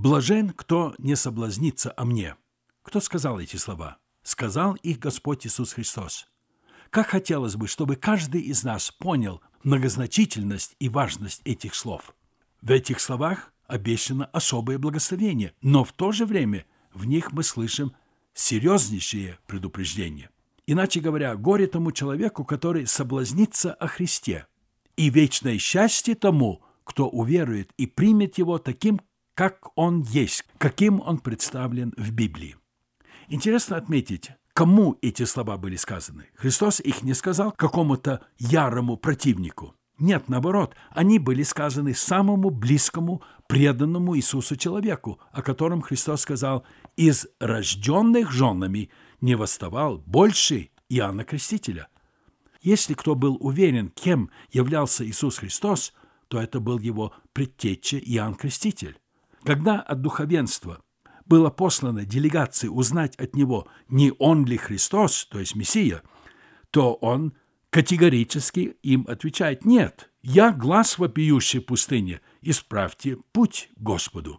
«Блажен, кто не соблазнится о мне». Кто сказал эти слова? Сказал их Господь Иисус Христос. Как хотелось бы, чтобы каждый из нас понял многозначительность и важность этих слов. В этих словах обещано особое благословение, но в то же время в них мы слышим серьезнейшее предупреждение. Иначе говоря, горе тому человеку, который соблазнится о Христе, и вечное счастье тому, кто уверует и примет его таким, как он есть, каким он представлен в Библии. Интересно отметить, кому эти слова были сказаны. Христос их не сказал какому-то ярому противнику. Нет, наоборот, они были сказаны самому близкому, преданному Иисусу человеку, о котором Христос сказал: «Из рожденных женами не восставал больше Иоанна Крестителя». Если кто был уверен, кем являлся Иисус Христос, то это был его предтеча Иоанн Креститель. Когда от духовенства было послано делегации узнать от него, не он ли Христос, то есть Мессия, то он категорически им отвечает: «Нет, я глас вопиющий в пустыне, исправьте путь Господу».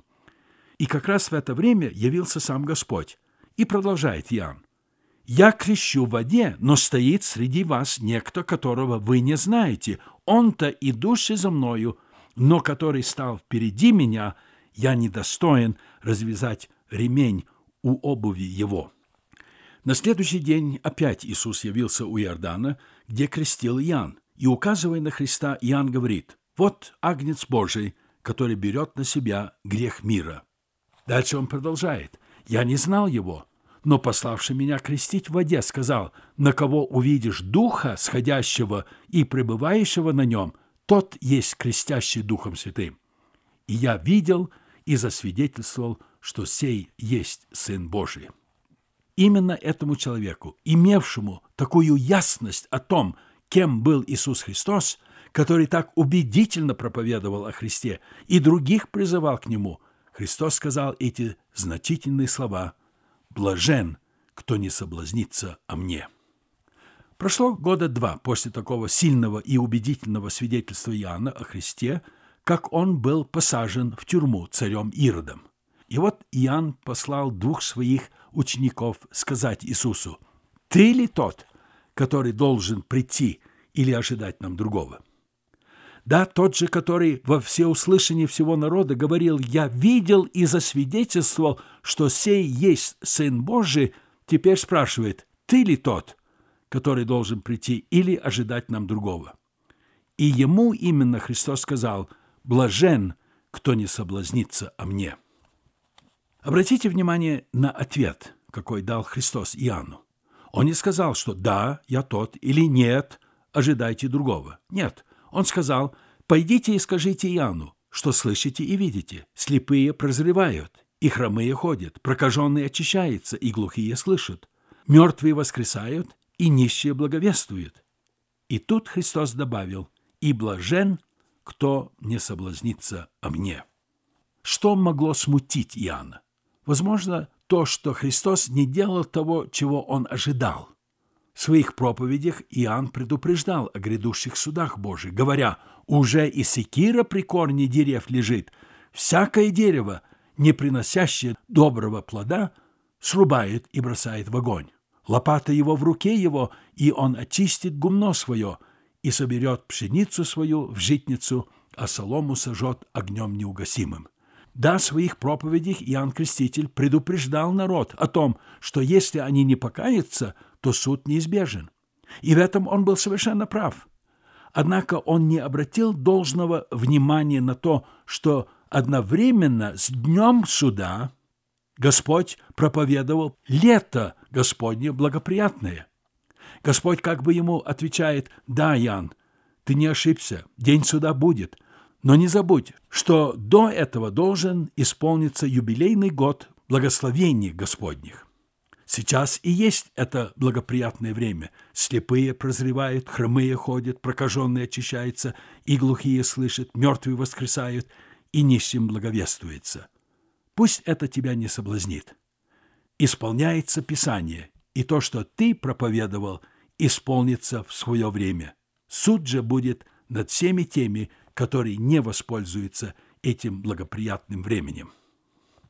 И как раз в это время явился сам Господь. И продолжает Иоанн: «Я крещу в воде, но стоит среди вас некто, которого вы не знаете. Он-то идущий за мною, но который стал впереди меня, я недостоин развязать ремень у обуви его». На следующий день опять Иисус явился у Иордана, где крестил Иоанн, и, указывая на Христа, Иоанн говорит: «Вот Агнец Божий, который берет на себя грех мира». Дальше он продолжает: «Я не знал его, но пославший меня крестить в воде сказал: на кого увидишь Духа сходящего и пребывающего на нем, тот есть крестящий Духом Святым. И я видел и засвидетельствовал, что сей есть Сын Божий». Именно этому человеку, имевшему такую ясность о том, кем был Иисус Христос, который так убедительно проповедовал о Христе и других призывал к Нему, Христос сказал эти значительные слова: «Блажен, кто не соблазнится о мне». Прошло года 2 после такого сильного и убедительного свидетельства Иоанна о Христе, как он был посажен в тюрьму царем Иродом. И вот Иоанн послал 2 своих учеников сказать Иисусу: «Ты ли тот, который должен прийти, или ожидать нам другого?» Да, тот же, который во всеуслышании всего народа говорил: «Я видел и засвидетельствовал, что сей есть Сын Божий», теперь спрашивает: «Ты ли тот, который должен прийти, или ожидать нам другого?» И ему именно Христос сказал: «Блажен, кто не соблазнится о мне». Обратите внимание на ответ, какой дал Христос Иоанну. Он не сказал, что «да, я тот» или «нет, ожидайте другого». Нет, он сказал: «Пойдите и скажите Иоанну, что слышите и видите. Слепые прозревают, и хромые ходят, прокаженные очищаются, и глухие слышат. Мертвые воскресают, и нищие благовествуют». И тут Христос добавил: «И блажен, кто не соблазнится о мне». Что могло смутить Иоанна? Возможно, то, что Христос не делал того, чего он ожидал. В своих проповедях Иоанн предупреждал о грядущих судах Божьих, говоря: «Уже и секира при корне дерев лежит. Всякое дерево, не приносящее доброго плода, срубает и бросает в огонь. Лопата его в руке его, и он очистит гумно свое, и соберет пшеницу свою в житницу, а солому сожжет огнем неугасимым». Да, в своих проповедях Иоанн Креститель предупреждал народ о том, что если они не покаятся, то суд неизбежен. И в этом он был совершенно прав. Однако он не обратил должного внимания на то, что одновременно с днем суда Господь проповедовал лето Господне благоприятное. Господь как бы ему отвечает: «Да, Иоанн, ты не ошибся, день суда будет. Но не забудь, что до этого должен исполниться юбилейный год благословений Господних. Сейчас и есть это благоприятное время. Слепые прозревают, хромые ходят, прокаженные очищаются, и глухие слышат, мертвые воскресают, и нищим благовествуется. Пусть это тебя не соблазнит. Исполняется Писание, и то, что ты проповедовал, исполнится в свое время. Суд же будет над всеми теми, которые не воспользуются этим благоприятным временем».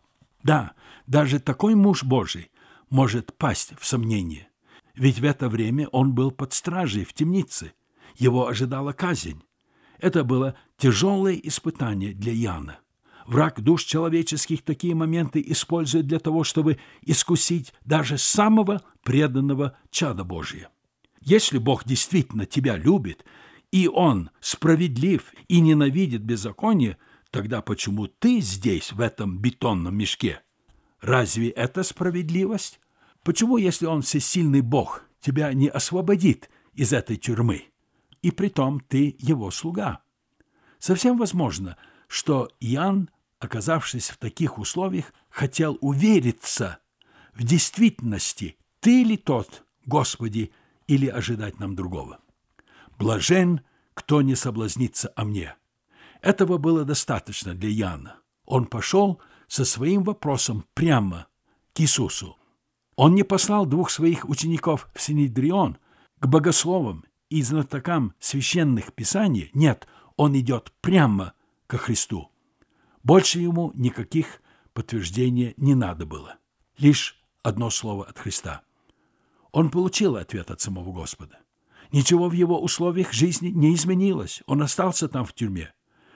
Да, даже такой муж Божий может пасть в сомнение, ведь в это время он был под стражей в темнице, его ожидала казнь. Это было тяжелое испытание для Иоанна. Враг душ человеческих такие моменты использует для того, чтобы искусить даже самого преданного чада Божия. Если Бог действительно тебя любит, и Он справедлив и ненавидит беззаконие, тогда почему ты здесь, в этом бетонном мешке? Разве это справедливость? Почему, если Он всесильный Бог, тебя не освободит из этой тюрьмы? И притом ты Его слуга. Совсем возможно, что Иоанн, оказавшись в таких условиях, хотел увериться в действительности, ты ли тот, Господи, или ожидать нам другого. «Блажен, кто не соблазнится о мне». Этого было достаточно для Иоанна. Он пошел со своим вопросом прямо к Иисусу. Он не послал двух своих учеников в Синедрион к богословам и знатокам священных писаний. Нет, он идет прямо ко Христу. Больше ему никаких подтверждений не надо было. Лишь одно слово от Христа. Он получил ответ от самого Господа. Ничего в его условиях жизни не изменилось. Он остался там в тюрьме,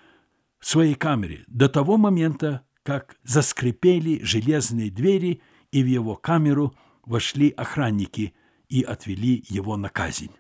в своей камере, до того момента, как заскрипели железные двери, и в его камеру вошли охранники и отвели его на казнь.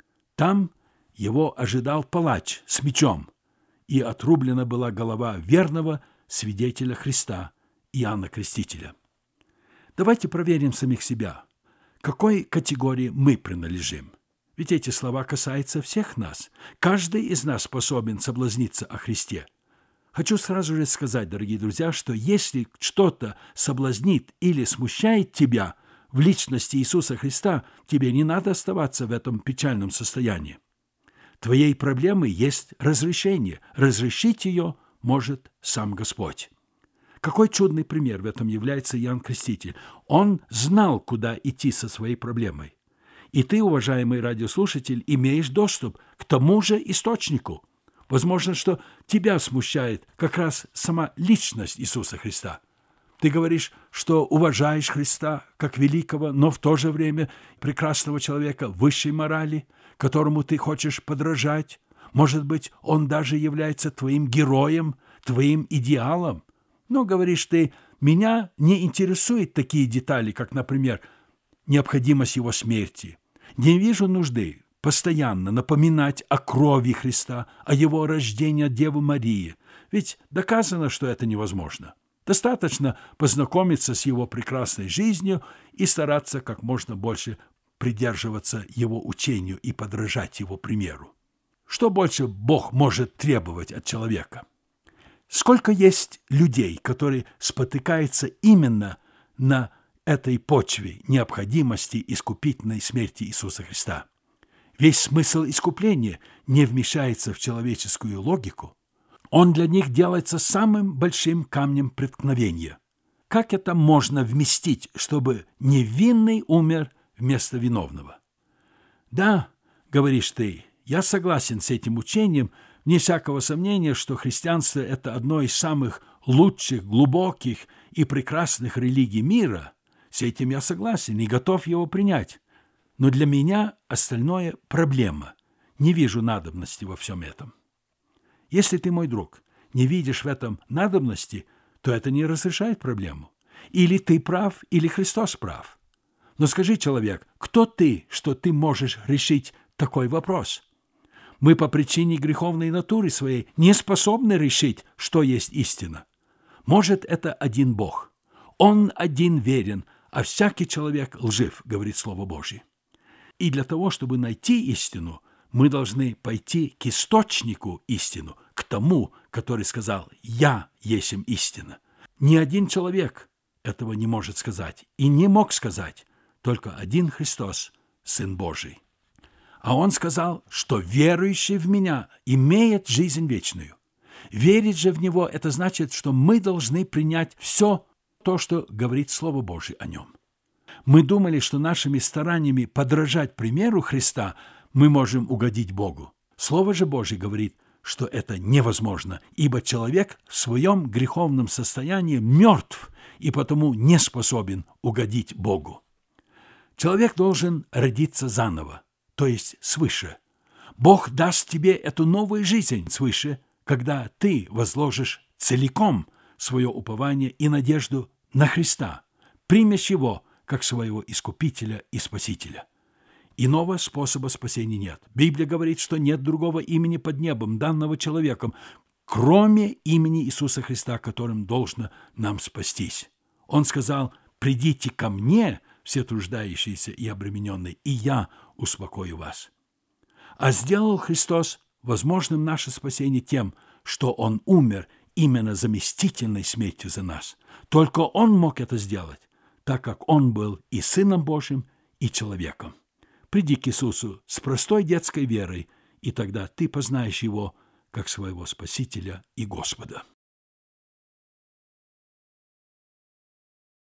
Там его ожидал палач с мечом, и отрублена была голова верного свидетеля Христа, Иоанна Крестителя. Давайте проверим самих себя, к какой категории мы принадлежим. Ведь эти слова касаются всех нас. Каждый из нас способен соблазниться о Христе. Хочу сразу же сказать, дорогие друзья, что если что-то соблазнит или смущает тебя в личности Иисуса Христа, тебе не надо оставаться в этом печальном состоянии. Твоей проблемы есть разрешение. Разрешить ее может сам Господь. Какой чудный пример в этом является Иоанн Креститель. Он знал, куда идти со своей проблемой. И ты, уважаемый радиослушатель, имеешь доступ к тому же источнику. Возможно, что тебя смущает как раз сама личность Иисуса Христа. Ты говоришь, что уважаешь Христа как великого, но в то же время прекрасного человека высшей морали, которому ты хочешь подражать. Может быть, он даже является твоим героем, твоим идеалом. Но, говоришь ты, меня не интересуют такие детали, как, например, необходимость его смерти. Не вижу нужды постоянно напоминать о крови Христа, о его рождении от Девы Марии, ведь доказано, что это невозможно. Достаточно познакомиться с его прекрасной жизнью и стараться как можно больше придерживаться его учению и подражать его примеру. Что больше Бог может требовать от человека? Сколько есть людей, которые спотыкаются именно на этой почве необходимости искупительной смерти Иисуса Христа. Весь смысл искупления не вмешается в человеческую логику. Он для них делается самым большим камнем преткновения. Как это можно вместить, чтобы невинный умер вместо виновного? Да, говоришь ты, я согласен с этим учением, вне всякого сомнения, что христианство – это одно из самых лучших, глубоких и прекрасных религий мира. С этим я согласен и готов его принять. Но для меня остальное – проблема. Не вижу надобности во всем этом. Если ты, мой друг, не видишь в этом надобности, то это не разрешает проблему. Или ты прав, или Христос прав. Но скажи, человек, кто ты, что ты можешь решить такой вопрос? Мы по причине греховной натуры своей не способны решить, что есть истина. Может, это один Бог. Он один верен, а всякий человек лжив, говорит Слово Божье. И для того, чтобы найти истину, мы должны пойти к источнику истину, к тому, который сказал «Я есмь истина». Ни один человек этого не может сказать и не мог сказать, только один Христос, Сын Божий. А Он сказал, что верующий в Меня имеет жизнь вечную. Верить же в Него – это значит, что мы должны принять все то, что говорит Слово Божие о Нем. Мы думали, что нашими стараниями подражать примеру Христа мы можем угодить Богу. Слово же Божие говорит, что это невозможно, ибо человек в своем греховном состоянии мертв и потому не способен угодить Богу. Человек должен родиться заново, то есть свыше. Бог даст тебе эту новую жизнь свыше, когда ты возложишь целиком свое упование и надежду на Христа, примешь Его как своего Искупителя и Спасителя. Иного способа спасения нет. Библия говорит, что нет другого имени под небом, данного человеком, кроме имени Иисуса Христа, которым должно нам спастись. Он сказал: «Придите ко мне, все труждающиеся и обремененные, и я успокою вас». А сделал Христос возможным наше спасение тем, что Он умер именно заместительной смертью за нас. Только Он мог это сделать, так как Он был и Сыном Божьим, и человеком. Приди к Иисусу с простой детской верой, и тогда ты познаешь Его как своего Спасителя и Господа.